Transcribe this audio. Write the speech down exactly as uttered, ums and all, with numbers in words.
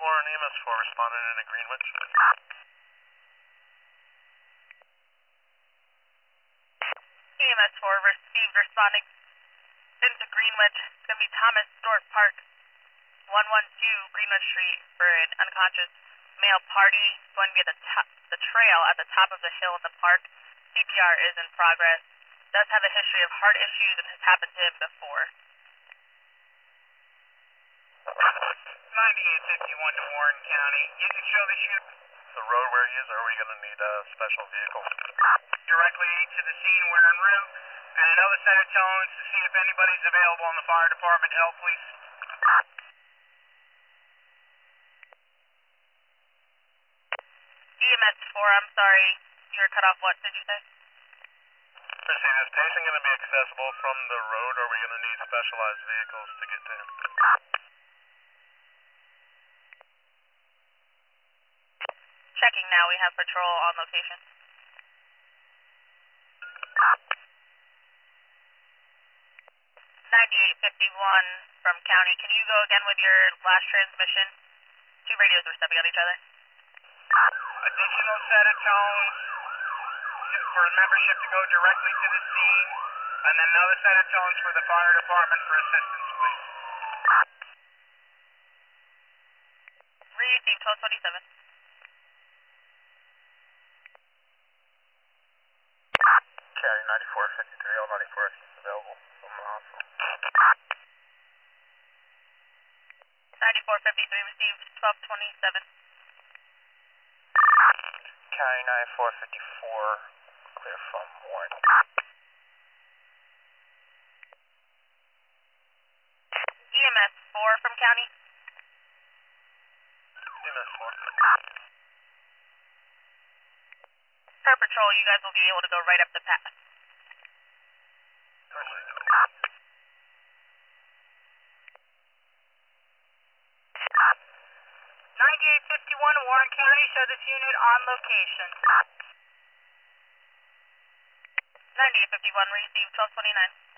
four and E M S four responding into Greenwich. E M S four received responding into Greenwich. It's going to be Thomas Stewart Park, one one two Greenwich Street for an unconscious male party. Going to be at the, top, the trail at the top of the hill in the park. C P R is in progress. Does have a history of heart issues and has happened to him before. ninety-eight fifty-one to Warren County. You can show the shoot. The road where he is, or are we going to need a special vehicle? Directly to the scene, we're en route. And another set of tones to see if anybody's available in the fire department to help, please. E M S four, I'm sorry, you were cut off. What did you say? Christine, is patient going to be accessible from the road, or are we going to need specialized vehicles to get to him? Checking now, we have patrol on location. ninety-eight fifty-one from county. Can you go again with your last transmission? Two radios are stepping on each other. Additional set of tones for membership to go directly to the scene, and then another set of tones for the fire department for assistance, please. Received twelve twenty-seven. County ninety-four fifty-three, L ninety-four if he's available from the hospital. ninety-four fifty-three received twelve twenty-seven. County ninety-four fifty-four, clear from Warren. E M S four from county. E M S four. Per patrol, you guys will be able to go right up the path. ninety-eight fifty-one Warren County, show this unit on location. ninety-eight fifty-one received twelve twenty-nine.